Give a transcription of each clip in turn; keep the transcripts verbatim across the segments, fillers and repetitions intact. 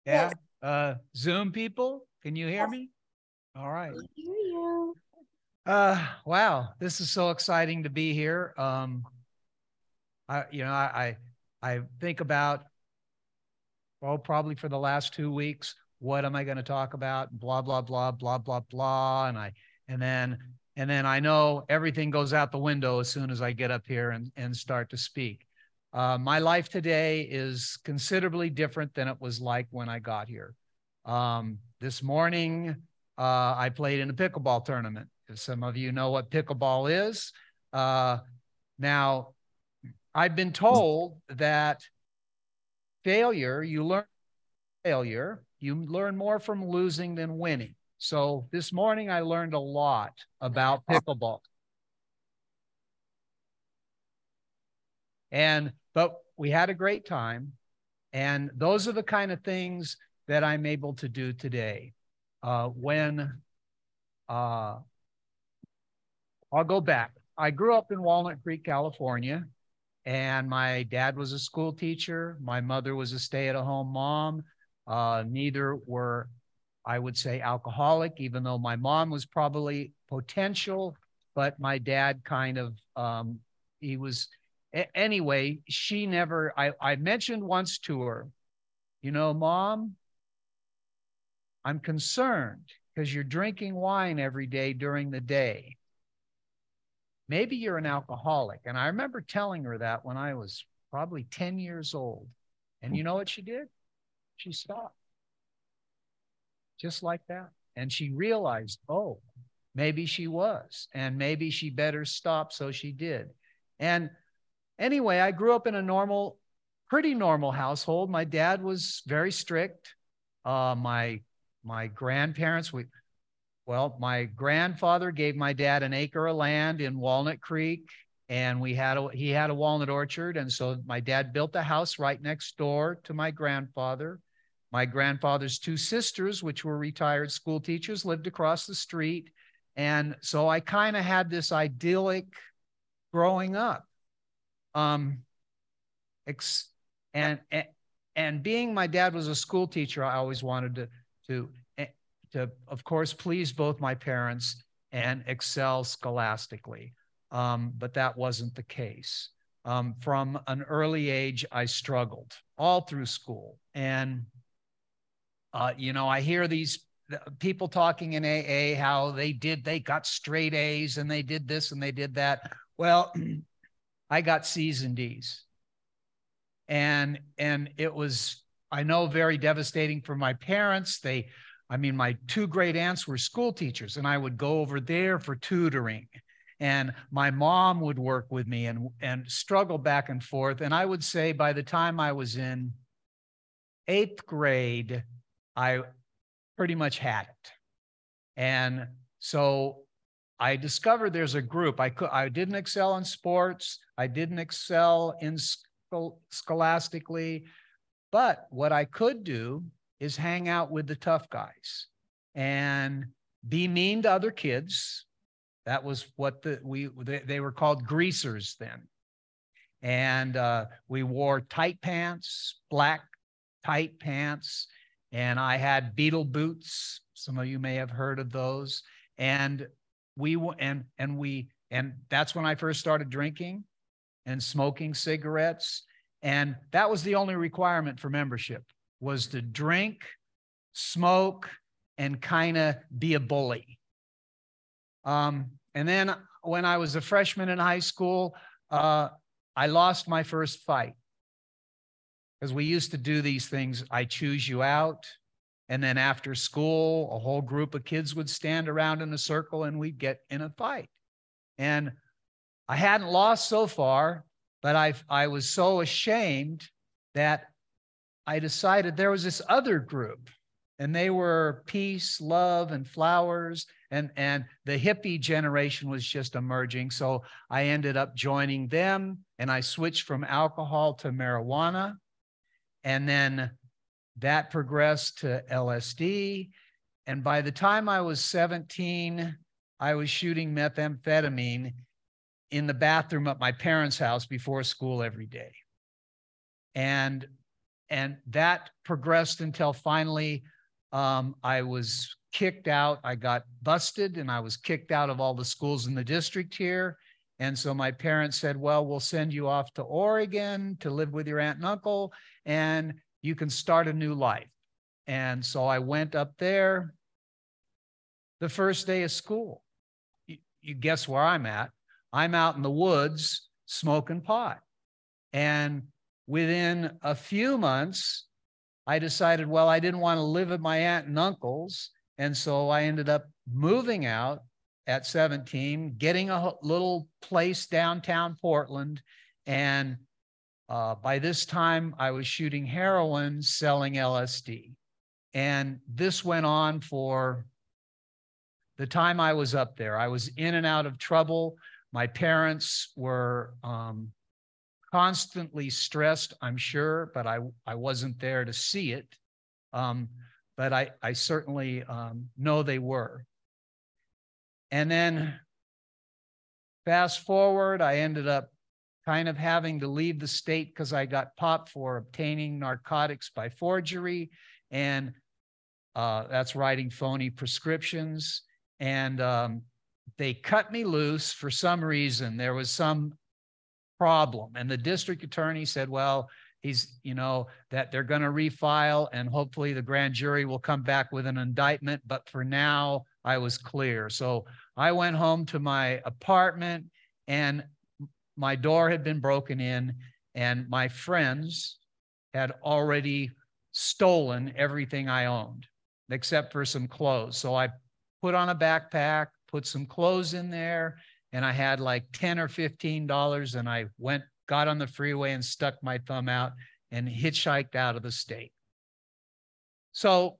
Yeah. Uh, Zoom people, can you hear me? All right. I hear you. Uh, wow, this is so exciting to be here. Um, I, you know, I, I, I think about, well, probably for the last two weeks, what am I going to talk about? Blah, blah, blah, blah, blah, blah. And I, and then, and then I know everything goes out the window as soon as I get up here and, and start to speak. Uh, my life today is considerably different than it was like when I got here. Um, this morning, uh, I played in a pickleball tournament. If some of you know what pickleball is, uh, now I've been told that failure, you learn failure, you learn more from losing than winning. So this morning I learned a lot about pickleball. And but we had a great time. And those are the kind of things that I'm able to do today. Uh, when uh, I'll go back. I grew up in Walnut Creek, California, and my dad was a school teacher. My mother was a stay-at-home mom. Uh, neither were, I would say, alcoholic, even though my mom was probably potential, but my dad kind of, um, he was, a- anyway, she never, I, I mentioned once to her, you know, Mom, I'm concerned because you're drinking wine every day during the day. Maybe you're an alcoholic. And I remember telling her that when I was probably ten years old. And you know what she did? She stopped just like that. And she realized, oh, maybe she was, and maybe she better stop. So she did. And anyway, I grew up in a normal, pretty normal household. My dad was very strict. Uh, my my grandparents, we well, my grandfather gave my dad an acre of land in Walnut Creek, and we had a he had a walnut orchard, and so my dad built a house right next door to my grandfather. My grandfather's two sisters, which were retired school teachers, lived across the street, and so I kind of had this idyllic growing up. Um, ex- and, and and being my dad was a school teacher, I always wanted to to eh, to of course please both my parents and excel scholastically. Um, but that wasn't the case. Um, from an early age, I struggled all through school, and uh, you know, I hear these people talking in A A how they did they got straight A's and they did this and they did that. Well, I got C's and D's and and it was, I know, very devastating for my parents. They, I mean, my two great aunts were school teachers, and I would go over there for tutoring, and my mom would work with me and and struggle back and forth. And I would say by the time I was in eighth grade, I pretty much had it. And so I discovered there's a group. I could I didn't excel in sports. I didn't excel in schol- scholastically, but what I could do is hang out with the tough guys and be mean to other kids. That was what the we they, they were called greasers then. And uh, we wore tight pants, black tight pants, and I had beetle boots. Some of you may have heard of those. And we and and we and that's when I first started drinking and smoking cigarettes. And that was the only requirement for membership, was to drink, smoke, and kind of be a bully. Um, and then when I was a freshman in high school, uh, I lost my first fight because we used to do these things. I choose you out. And then after school, a whole group of kids would stand around in a circle and we'd get in a fight. And I hadn't lost so far, but I, I was so ashamed that I decided there was this other group, and they were peace, love, and flowers. And, and the hippie generation was just emerging. So I ended up joining them, and I switched from alcohol to marijuana. And then that progressed to L S D. And by the time I was seventeen, I was shooting methamphetamine in the bathroom at my parents' house before school every day. And and that progressed until finally um, I was kicked out. I got busted and I was kicked out of all the schools in the district here. And so my parents said, well, we'll send you off to Oregon to live with your aunt and uncle, and you can start a new life. And so I went up there. The first day of school, you, you guess where I'm at? I'm out in the woods smoking pot. And within a few months, I decided, well, I didn't want to live at my aunt and uncle's. And so I ended up moving out at seventeen, getting a little place downtown Portland. And uh, by this time, I was shooting heroin, selling L S D. And this went on for the time I was up there. I was in and out of trouble. My parents were um, constantly stressed, I'm sure, but I, I wasn't there to see it. Um, but I, I certainly um, know they were. And then fast forward, I ended up kind of having to leave the state because I got popped for obtaining narcotics by forgery. And uh, that's writing phony prescriptions. And um, they cut me loose for some reason. There was some problem. And the district attorney said, well, he's, you know, that they're going to refile and hopefully the grand jury will come back with an indictment. But for now, I was clear. So I went home to my apartment and my door had been broken in and my friends had already stolen everything I owned, except for some clothes. So I put on a backpack, put some clothes in there, and I had like ten or fifteen dollars, and I went, got on the freeway and stuck my thumb out and hitchhiked out of the state. So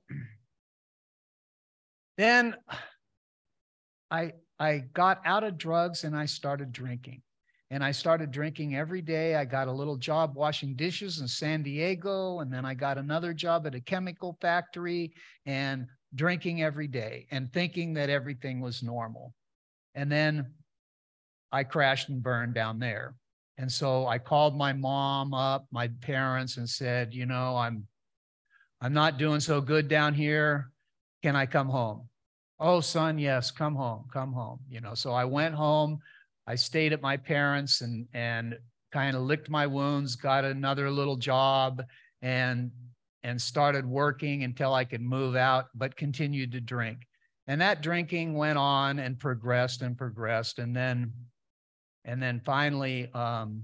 then I, I got out of drugs and I started drinking. And I started drinking every day. I got a little job washing dishes in San Diego, and then I got another job at a chemical factory and drinking every day and thinking that everything was normal. And then I crashed and burned down there. And so I called my mom up, my parents, and said, you know, I'm, I'm not doing so good down here. Can I come home? Oh, son, yes, come home, come home. You know, so I went home. I stayed at my parents and, and kind of licked my wounds, got another little job and, and started working until I could move out, but continued to drink. And that drinking went on and progressed and progressed. And then, and then finally, um,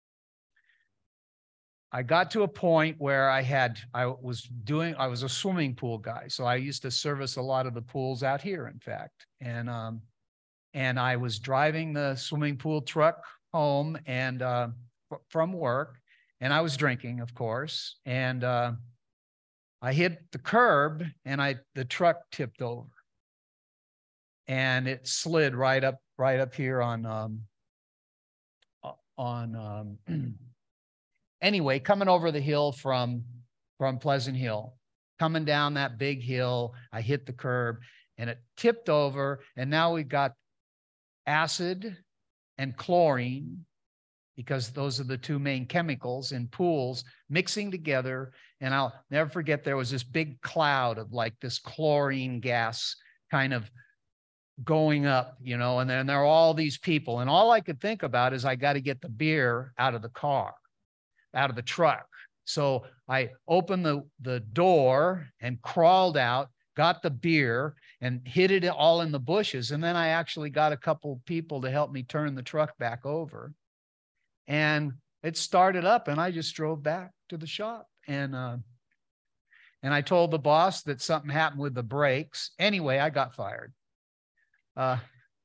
I got to a point where I had, I was doing, I was a swimming pool guy. So I used to service a lot of the pools out here, in fact. And, um, and I was driving the swimming pool truck home and uh, from work, and I was drinking, of course. And uh, I hit the curb, and I the truck tipped over, and it slid right up, right up here on um, on. Um, anyway, coming over the hill from from Pleasant Hill, coming down that big hill, I hit the curb, and it tipped over, and now we've got acid and chlorine, because those are the two main chemicals in pools mixing together. And I'll never forget, there was this big cloud of like this chlorine gas kind of going up, you know, and then there are all these people. And all I could think about is I got to get the beer out of the car, out of the truck. So I opened the, the door and crawled out, got the beer and hid it all in the bushes. And then I actually got a couple people to help me turn the truck back over. And it started up and I just drove back to the shop. And, uh, and I told the boss that something happened with the brakes. Anyway, I got fired. Uh,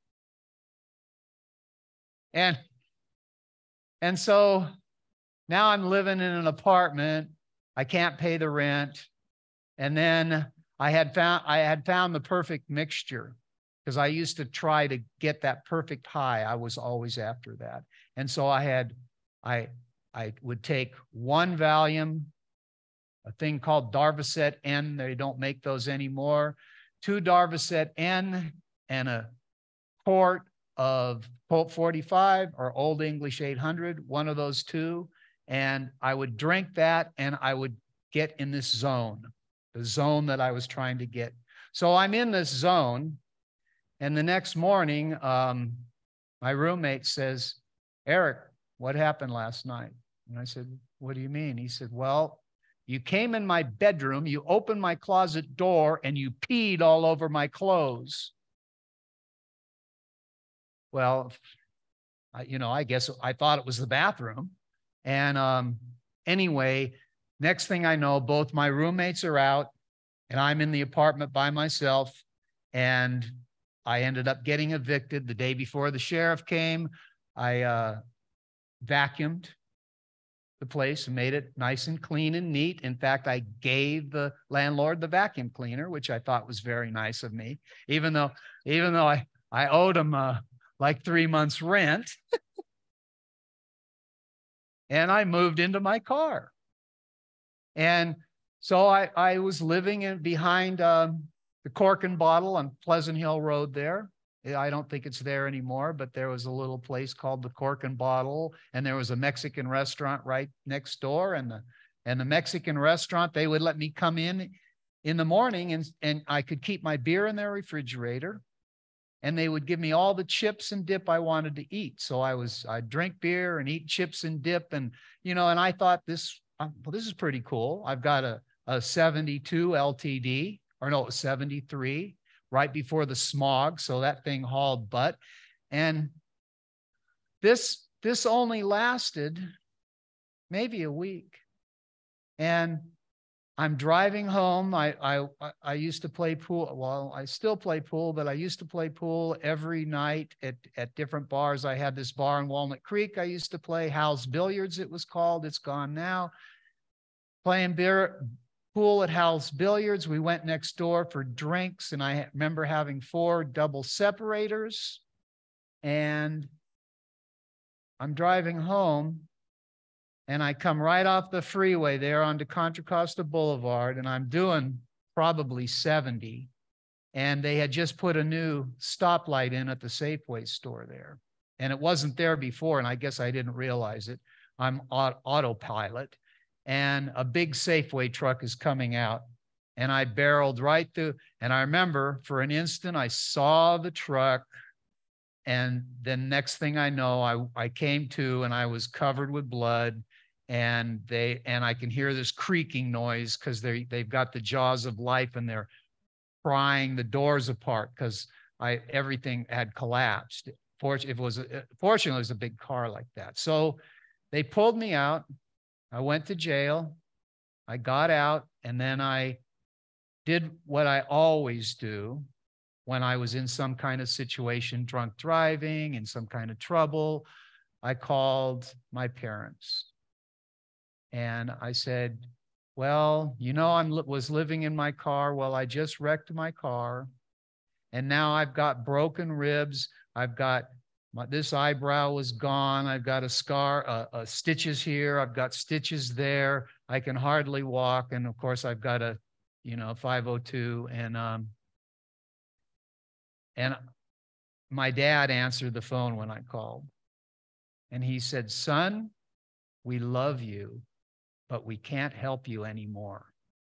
and, and so now I'm living in an apartment. I can't pay the rent. And then I had found, I had found the perfect mixture, because I used to try to get that perfect high. I was always after that. And so I had, I, I would take one Valium, a thing called Darvocet N. They don't make those anymore. Two Darvocet N and a quart of Colt forty-five or Old English eight hundred, one of those two. And I would drink that, and I would get in this zone, the zone that I was trying to get. So I'm in this zone, and the next morning, um, my roommate says, Eric, what happened last night? And I said, what do you mean? He said, well, you came in my bedroom, you opened my closet door, and you peed all over my clothes. Well, I, you know, I guess I thought it was the bathroom. And um, anyway, next thing I know, both my roommates are out, and I'm in the apartment by myself. And I ended up getting evicted the day before the sheriff came. I uh, vacuumed the place and made it nice and clean and neat. In fact, I gave the landlord the vacuum cleaner, which I thought was very nice of me, even though, even though I, I owed him uh, like three months rent. And I moved into my car. And so I, I was living in behind um, the Cork and Bottle on Pleasant Hill Road there. I don't think it's there anymore, but there was a little place called the Cork and Bottle, and there was a Mexican restaurant right next door. And the, and the Mexican restaurant, they would let me come in in the morning, and, and I could keep my beer in their refrigerator, and they would give me all the chips and dip I wanted to eat. So I was, I'd drink beer and eat chips and dip, and, you know, and I thought this, well, this is pretty cool. I've got a, a seventy-two L T D, or no, it was seventy-three, right before the smog. So that thing hauled butt. And this, this only lasted maybe a week. And I'm driving home. I, I, I used to play pool. Well, I still play pool, but I used to play pool every night at, at different bars. I had this bar in Walnut Creek I used to play, Hal's Billiards it was called. It's gone now. Playing beer, pool at Hal's Billiards. We went next door for drinks, and I remember having four double separators. And I'm driving home, and I come right off the freeway there onto Contra Costa Boulevard, and I'm doing probably seventy. And they had just put a new stoplight in at the Safeway store there. And it wasn't there before, and I guess I didn't realize it. I'm autopilot, and a big Safeway truck is coming out. And I barreled right through. And I remember for an instant, I saw the truck. And then next thing I know, I, I came to, and I was covered with blood. And they and I can hear this creaking noise because they they've got the jaws of life, and they're prying the doors apart because I everything had collapsed. Fortunately, it was a, fortunately it was a big car like that. So they pulled me out. I went to jail. I got out, and then I did what I always do when I was in some kind of situation, drunk driving, in some kind of trouble. I called my parents. And I said, well, you know, I was living in my car. Well, I just wrecked my car. And now I've got broken ribs. I've got my, this eyebrow is gone. I've got a scar, uh, uh, stitches here. I've got stitches there. I can hardly walk. And of course, I've got a, you know, five oh two. And, um, and my dad answered the phone when I called. And he said, son, we love you, but we can't help you anymore.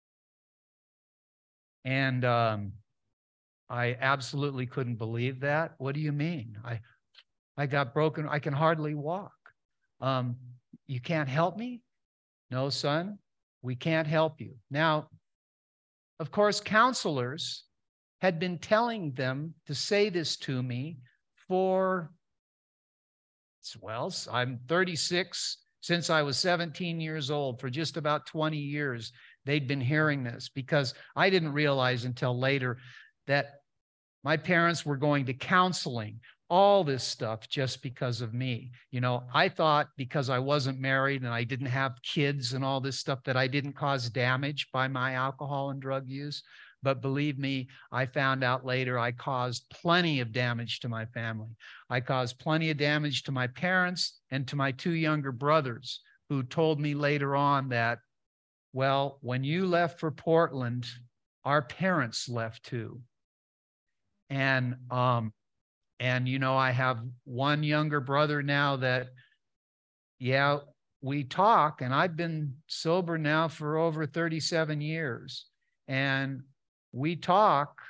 And um, I absolutely couldn't believe that. What do you mean? I, I got broken. I can hardly walk. Um, you can't help me? No, son, we can't help you. Now, of course, counselors had been telling them to say this to me for, well, I'm thirty-six. Since I was seventeen years old, for just about twenty years, they'd been hearing this, because I didn't realize until later that my parents were going to counseling, all this stuff just because of me. You know, I thought because I wasn't married and I didn't have kids and all this stuff that I didn't cause damage by my alcohol and drug use. But believe me, I found out later I caused plenty of damage to my family. I caused plenty of damage to my parents and to my two younger brothers, who told me later on that, well, when you left for Portland, our parents left too. And, um, and you know, I have one younger brother now that, yeah, we talk, and I've been sober now for over thirty-seven years, and we talk,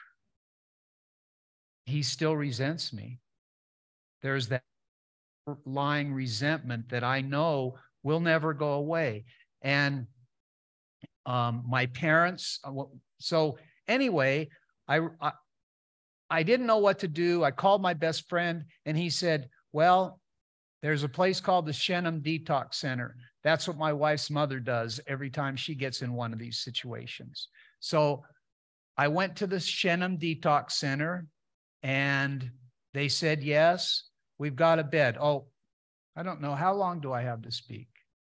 he still resents me. There's that lying resentment that I know will never go away. And um, my parents, so anyway, I, I, I didn't know what to do. I called my best friend, and he said, well, there's a place called the Shenham Detox Center. That's what my wife's mother does every time she gets in one of these situations. So I went to the Shenham Detox Center, and they said, yes, we've got a bed. Oh, I don't know. How long do I have to speak?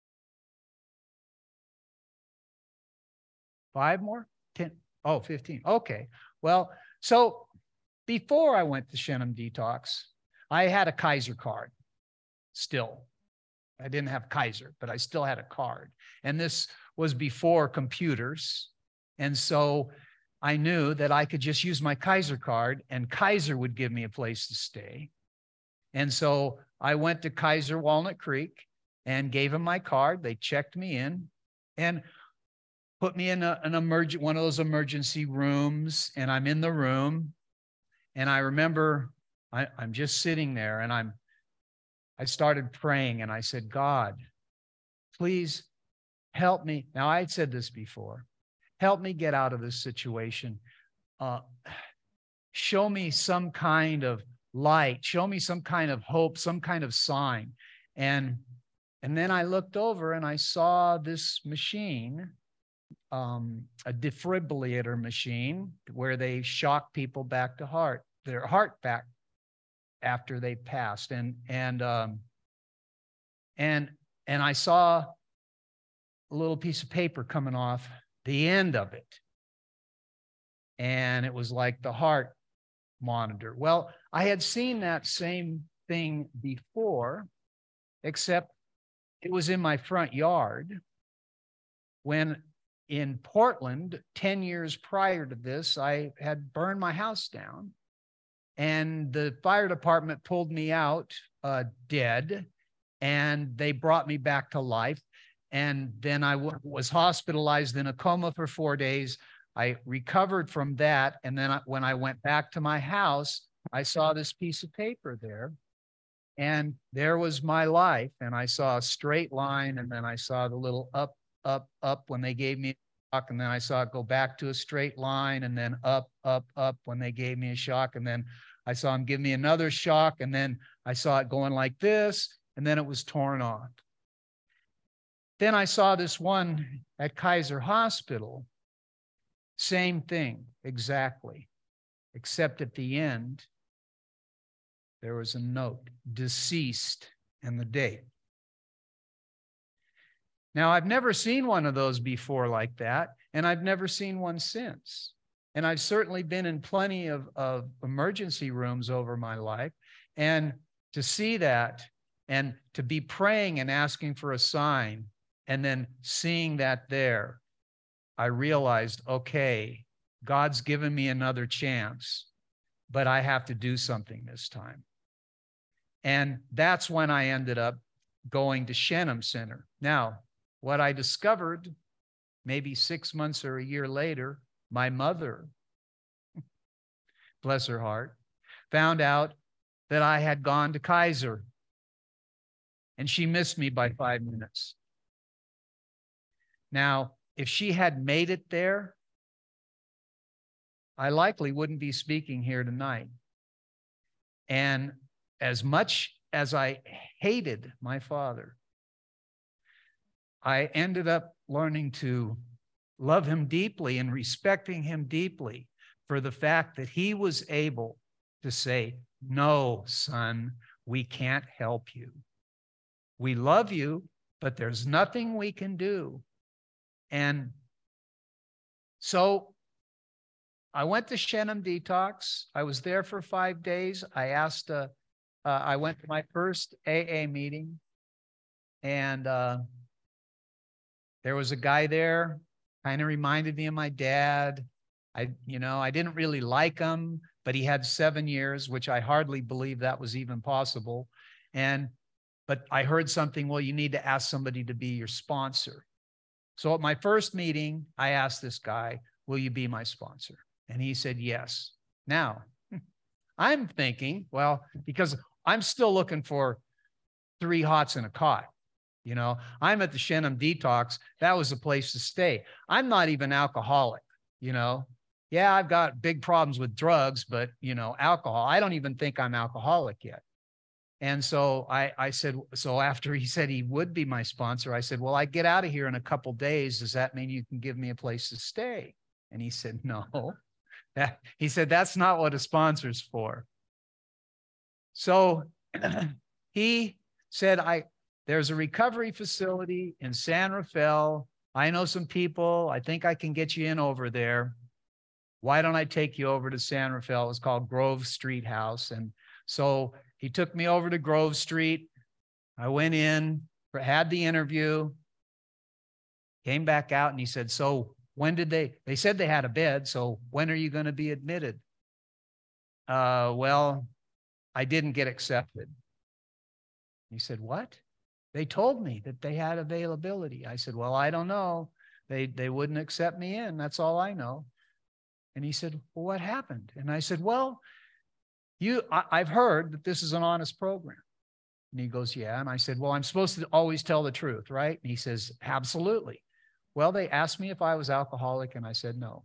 Five more? Ten? Oh, fifteen. Okay. Well, so before I went to Shenham Detox, I had a Kaiser card still. I didn't have Kaiser, but I still had a card. And this was before computers. And so I knew that I could just use my Kaiser card, and Kaiser would give me a place to stay. And so I went to Kaiser Walnut Creek and gave them my card. They checked me in and put me in a, an emergent, one of those emergency rooms. And I'm in the room. And I remember I, I'm just sitting there, and I'm, I started praying, and I said, God, please help me. Now, I had said this before. Help me get out of this situation. Uh, show me some kind of light. Show me some kind of hope, some kind of sign. And, and then I looked over, and I saw this machine, um, a defibrillator machine, where they shock people back to heart, their heart back after they passed. And, and, um, and, and I saw a little piece of paper coming off the end of it. And it was like the heart monitor. Well, I had seen that same thing before, except it was in my front yard when in Portland, ten years prior to this, I had burned my house down, and the fire department pulled me out uh, dead, and they brought me back to life. And then I w- was hospitalized in a coma for four days. I recovered from that. And then I, when I went back to my house, I saw this piece of paper there, and there was my life. And I saw a straight line, and then I saw the little up, up, up when they gave me a shock. And then I saw it go back to a straight line, and then up, up, up when they gave me a shock. And then I saw him give me another shock. And then I saw it going like this, and then it was torn off. Then I saw this one at Kaiser Hospital. Same thing, exactly. Except at the end, there was a note, deceased, and the date. Now, I've never seen one of those before like that, and I've never seen one since. And I've certainly been in plenty of, of emergency rooms over my life. And to see that, and to be praying and asking for a sign, and then seeing that there, I realized, okay, God's given me another chance, but I have to do something this time. And that's when I ended up going to Shenham Center. Now, what I discovered, maybe six months or a year later, my mother, bless her heart, found out that I had gone to Kaiser, and she missed me by five minutes. Now, if she had made it there, I likely wouldn't be speaking here tonight. And as much as I hated my father, I ended up learning to love him deeply and respecting him deeply for the fact that he was able to say, no, son, we can't help you. We love you, but there's nothing we can do. And so I went to Shenham Detox. I was there for five days. I asked, uh, uh, I went to my first A A meeting, and uh, there was a guy there, kind of reminded me of my dad. I, you know, I didn't really like him, but he had seven years, which I hardly believe that was even possible. And but I heard something, well, you need to ask somebody to be your sponsor. So at my first meeting, I asked this guy, will you be my sponsor? And he said, yes. Now, I'm thinking, well, because I'm still looking for three hots in a cot. You know, I'm at the Shenham Detox. That was a place to stay. I'm not even alcoholic, you know. Yeah, I've got big problems with drugs, but, you know, alcohol, I don't even think I'm alcoholic yet. And so I, I said, so after he said he would be my sponsor, I said, well, I get out of here in a couple of days. Does that mean you can give me a place to stay? And he said, no. That, he said, that's not what a sponsor's for. So he said, I, there's a recovery facility in San Rafael. I know some people. I think I can get you in over there. Why don't I take you over to San Rafael? It was called Grove Street House. And so he took me over to Grove Street. I went in, had the interview, came back out, and he said, so when did they, they said they had a bed, so when are you going to be admitted? Uh, well, I didn't get accepted. He said, what? They told me that they had availability. I said, well, I don't know. They, they wouldn't accept me in. That's all I know. And he said, well, what happened? And I said, well, you, I, I've heard that this is an honest program. And he goes, yeah. And I said, well, I'm supposed to always tell the truth, right? And he says, absolutely. Well, they asked me if I was alcoholic, and I said no.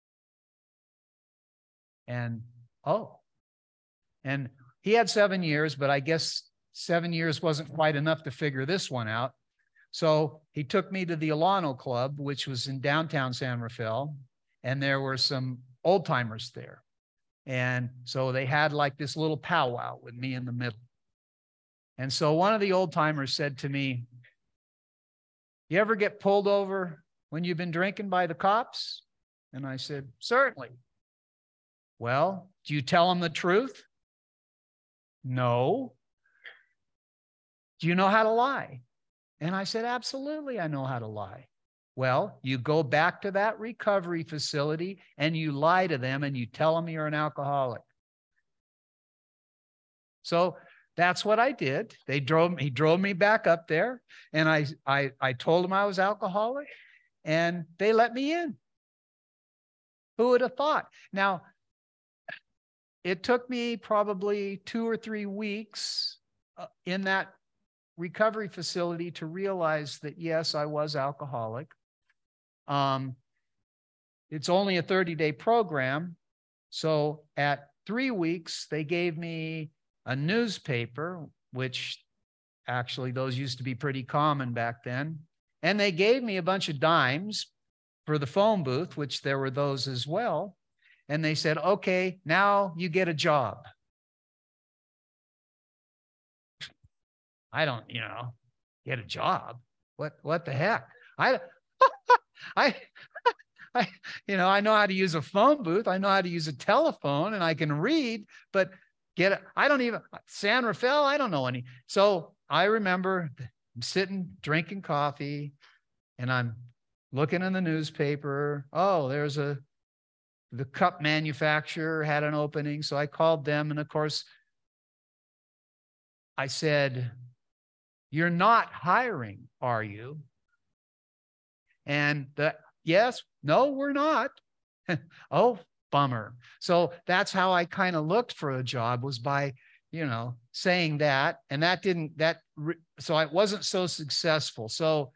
And, oh. And he had seven years, but I guess seven years wasn't quite enough to figure this one out. So he took me to the Alano Club, which was in downtown San Rafael, and there were some old timers there. And so they had like this little powwow with me in the middle. And so one of the old timers said to me, you ever get pulled over when you've been drinking by the cops? And I said, certainly. Well, do you tell them the truth? No. Do you know how to lie? And I said, absolutely, I know how to lie. Well, you go back to that recovery facility and you lie to them and you tell them you're an alcoholic. So that's what I did. They drove, he drove me back up there, and I, I, I told them I was alcoholic, and they let me in. Who would have thought? Now, it took me probably two or three weeks uh, in that recovery facility to realize that, yes, I was alcoholic. Um, it's only a thirty-day program. So at three weeks, they gave me a newspaper, which actually those used to be pretty common back then. And they gave me a bunch of dimes for the phone booth, which there were those as well. And they said, okay, now you get a job. I don't, you know, get a job. What, what the heck? I, I, I, you know, I know how to use a phone booth. I know how to use a telephone, and I can read, but get it. I don't even, San Rafael, I don't know any. So I remember I'm sitting, drinking coffee, and I'm looking in the newspaper. Oh, there's a, the cup manufacturer had an opening. So I called them. And of course, I said, you're not hiring, are you? And the, yes, no, we're not. Oh, bummer. So that's how I kind of looked for a job, was by, you know, saying that. And that didn't, that, so I wasn't so successful. So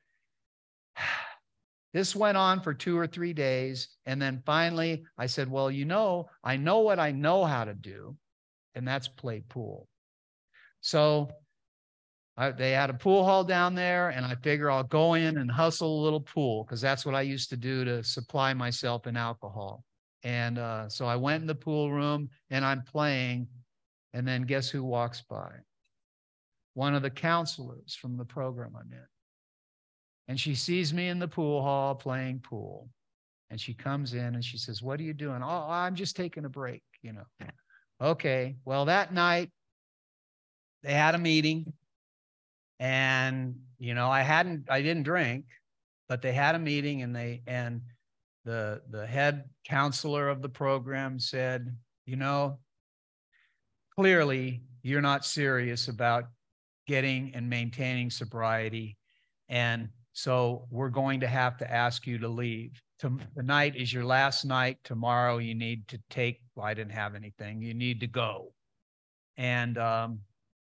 this went on for two or three days. And then finally I said, well, you know, I know what I know how to do, and that's play pool. So I, they had a pool hall down there, and I figure I'll go in and hustle a little pool, because that's what I used to do to supply myself in alcohol. And uh, so I went in the pool room, and I'm playing, and then guess who walks by? One of the counselors from the program I'm in. And she sees me in the pool hall playing pool. And she comes in and she says, what are you doing? Oh, I'm just taking a break, you know. Okay, well, that night they had a meeting. And, you know, I hadn't, I didn't drink, but they had a meeting, and they, and the, the head counselor of the program said, you know, clearly you're not serious about getting and maintaining sobriety. And so we're going to have to ask you to leave. Tonight is your last night. Tomorrow you need to take, well, I didn't have anything. You need to go. And, um,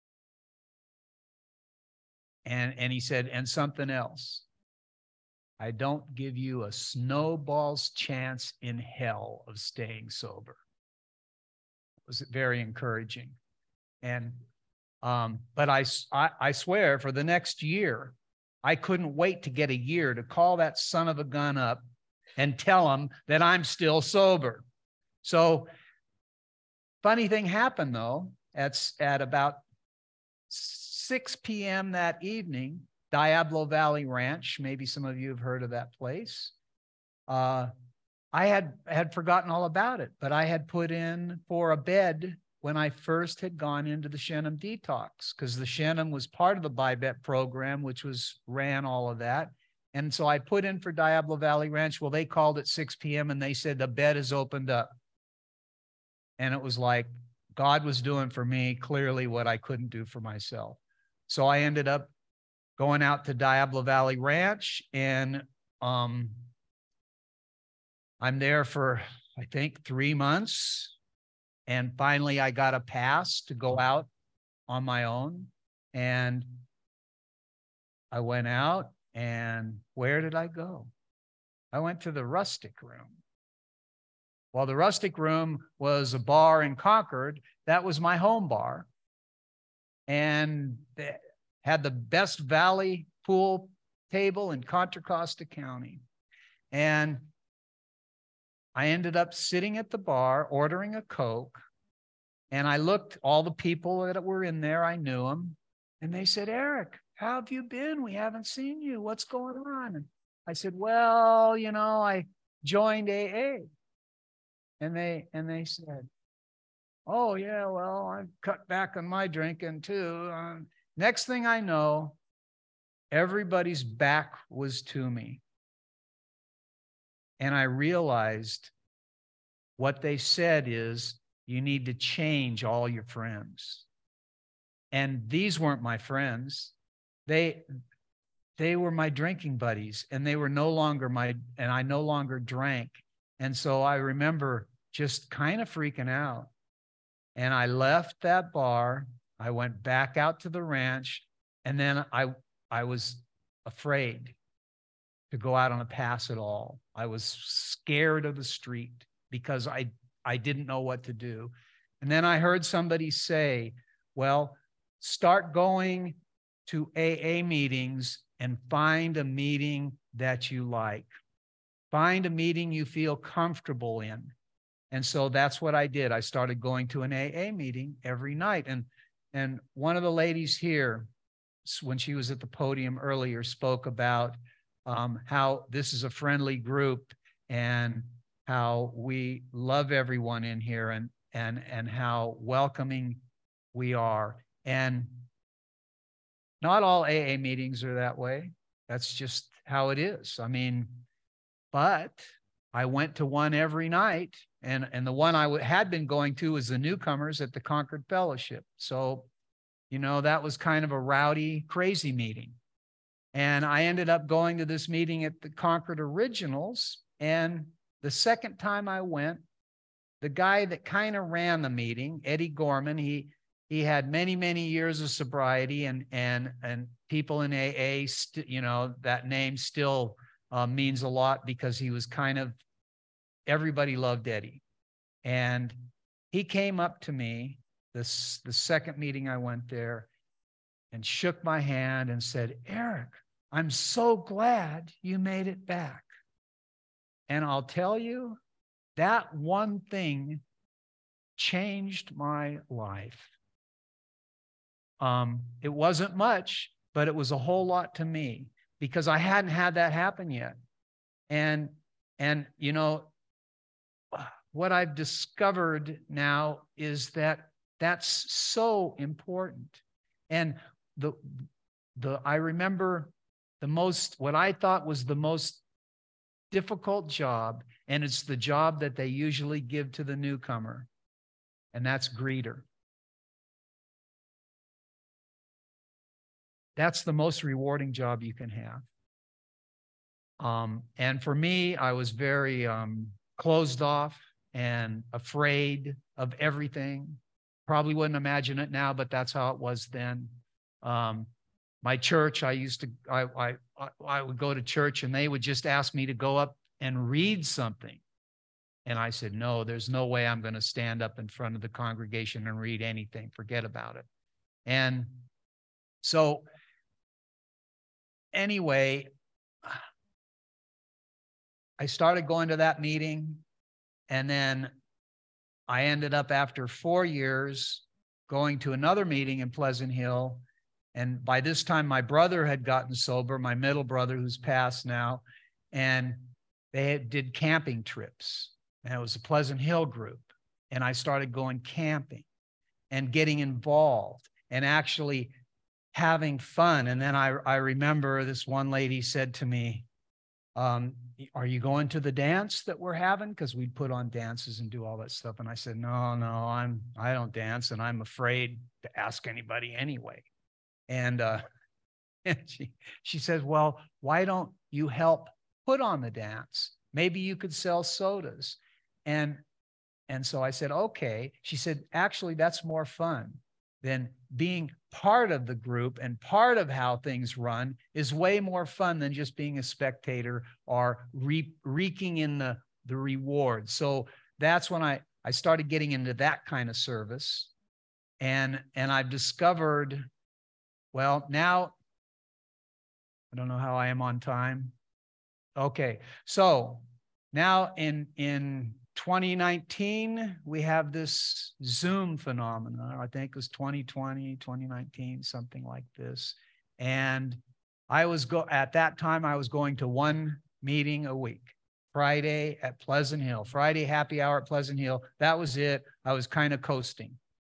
and, and he said, and something else. I don't give you a snowball's chance in hell of staying sober. It was very encouraging. And, um, but I, I, I swear for the next year, I couldn't wait to get a year to call that son of a gun up and tell him that I'm still sober. So funny thing happened though, at, at about six p m that evening, Diablo Valley Ranch, maybe some of you have heard of that place. Uh, I had, had forgotten all about it, but I had put in for a bed when I first had gone into the Shenham detox, because the Shenham was part of the BiBet program, which was ran all of that. And so I put in for Diablo Valley Ranch. Well, they called at six p m and they said the bed is opened up. And it was like God was doing for me clearly what I couldn't do for myself. So I ended up going out to Diablo Valley Ranch, and um, I'm there for, I think, three months. And finally, I got a pass to go out on my own. And I went out, and where did I go? I went to the Rustic Room. Well, the Rustic Room was a bar in Concord. That was my home bar. And they had the best Valley pool table in Contra Costa County. And I ended up sitting at the bar, ordering a Coke, and I looked, all the people that were in there, I knew them, and they said, Eric, how have you been? We haven't seen you. What's going on? And I said, well, you know, I joined A A. And they, and they said, oh, yeah, well, I've cut back on my drinking too. Um, next thing I know, everybody's back was to me. And I realized what they said is, you need to change all your friends. And these weren't my friends. They, they were my drinking buddies, and they were no longer my, and I no longer drank. And so I remember just kind of freaking out. And I left that bar. I went back out to the ranch, and then I, I was afraid to go out on a pass at all. I was scared of the street because I, I didn't know what to do. And then I heard somebody say, well, start going to A A meetings and find a meeting that you like. Find a meeting you feel comfortable in. And so that's what I did. I started going to an A A meeting every night. And, and one of the ladies here, when she was at the podium earlier, spoke about um, how this is a friendly group and how we love everyone in here, and, and, and how welcoming we are. And not all A A meetings are that way. That's just how it is. I mean, but I went to one every night, and, and the one I had been going to was the newcomers at the Concord Fellowship. So, you know, that was kind of a rowdy, crazy meeting. And I ended up going to this meeting at the Concord Originals. And the second time I went, the guy that kind of ran the meeting, Eddie Gorman, he, he had many, many years of sobriety, and, and, and people in A A, st- you know, that name still uh, means a lot, because he was kind of, everybody loved Eddie. And he came up to me, this, the second meeting I went there, and shook my hand and said, Eric, I'm so glad you made it back. And I'll tell you, that one thing changed my life. Um, it wasn't much, but it was a whole lot to me, because I hadn't had that happen yet. And, and you know, what I've discovered now is that that's so important. And the, the, I remember the most, what I thought was the most difficult job, and it's the job that they usually give to the newcomer, and that's greeter. that's the most rewarding job you can have. Um, and for me, I was very um, closed off and afraid of everything. Probably wouldn't imagine it now, but that's how it was then. Um, my church, I used to, I, I, I would go to church and they would just ask me to go up and read something. And I said, no, there's no way I'm going to stand up in front of the congregation and read anything. Forget about it. And so anyway, I started going to that meeting, and then I ended up after four years going to another meeting in Pleasant Hill. And by this time, my brother had gotten sober, my middle brother who's passed now, and they did camping trips. And it was a Pleasant Hill group. And I started going camping and getting involved and actually having fun. And then I, I remember this one lady said to me, um, are you going to the dance that we're having? Because we'd put on dances and do all that stuff. And I said, no, no, I'm, I don't dance, and I'm afraid to ask anybody anyway. And, uh, and she, she says, well, why don't you help put on the dance? Maybe you could sell sodas. And, and so I said, okay. She said, actually, that's more fun than being part of the group, and part of how things run is way more fun than just being a spectator or re reeking in the, the reward. So that's when I, I started getting into that kind of service. And, and I've discovered, well, now, I don't know how I am on time. Okay. So now in, in twenty nineteen, we have this Zoom phenomenon. I think it was twenty twenty, twenty nineteen, something like this. And I was go at that time, I was going to one meeting a week. Friday at Pleasant Hill, Friday happy hour at Pleasant Hill. That was it. I was kind of coasting.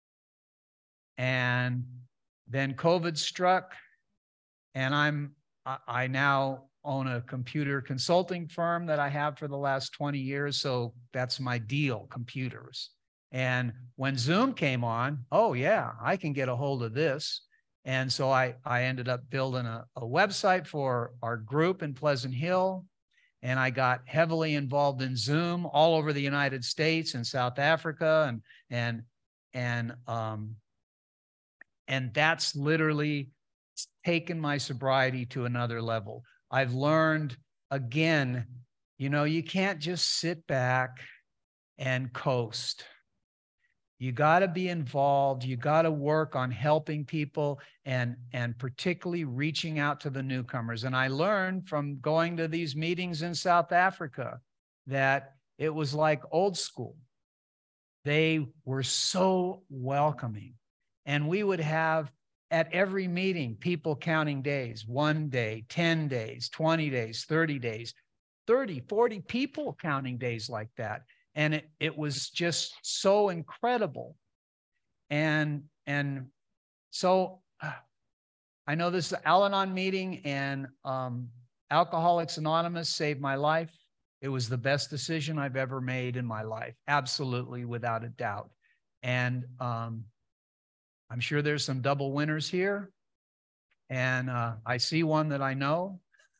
And then COVID struck, and I'm I, I now own a computer consulting firm that I have for the last twenty years. So that's my deal, computers. And when Zoom came on, oh yeah, I can get a hold of this. And so I, I ended up building a, a website for our group in Pleasant Hill. And I got heavily involved in Zoom all over the United States and South Africa. And, and, and, um, and that's literally taken my sobriety to another level. I've learned, again, you know, you can't just sit back and coast. You got to be involved. You got to work on helping people, and, and particularly reaching out to the newcomers. And I learned from going to these meetings in South Africa that it was like old school. They were so welcoming. And we would have at every meeting, people counting days, one day, ten days, twenty days, thirty days, thirty, forty people counting days like that. And it, it was just so incredible. And, and so uh, I know this is an Al-Anon meeting, and um, Alcoholics Anonymous saved my life. It was the best decision I've ever made in my life. Absolutely, without a doubt. And, um, I'm sure there's some double winners here, and uh, I see one that I know.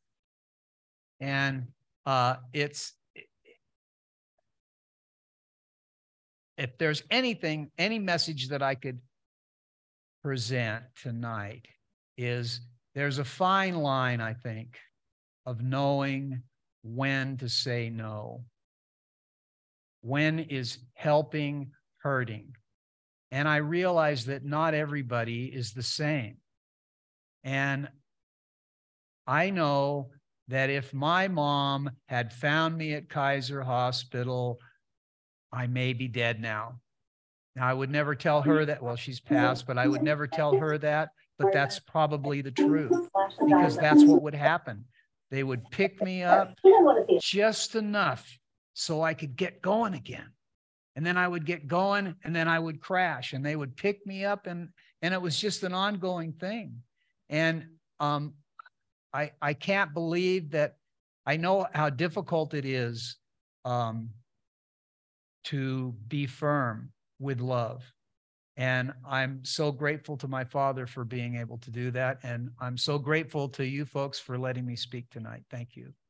And uh, it's, if there's anything, any message that I could present tonight, is there's a fine line, I think, of knowing when to say no. When is helping hurting? And I realize that not everybody is the same. And I know that if my mom had found me at Kaiser Hospital, I may be dead now. Now, I would never tell her that. Well, she's passed, but I would never tell her that. But that's probably the truth, because that's what would happen. They would pick me up just enough so I could get going again. And then I would get going, and then I would crash, and they would pick me up, and, and it was just an ongoing thing. And um, I, I can't believe that. I know how difficult it is um, to be firm with love. And I'm so grateful to my father for being able to do that. And I'm so grateful to you folks for letting me speak tonight. Thank you.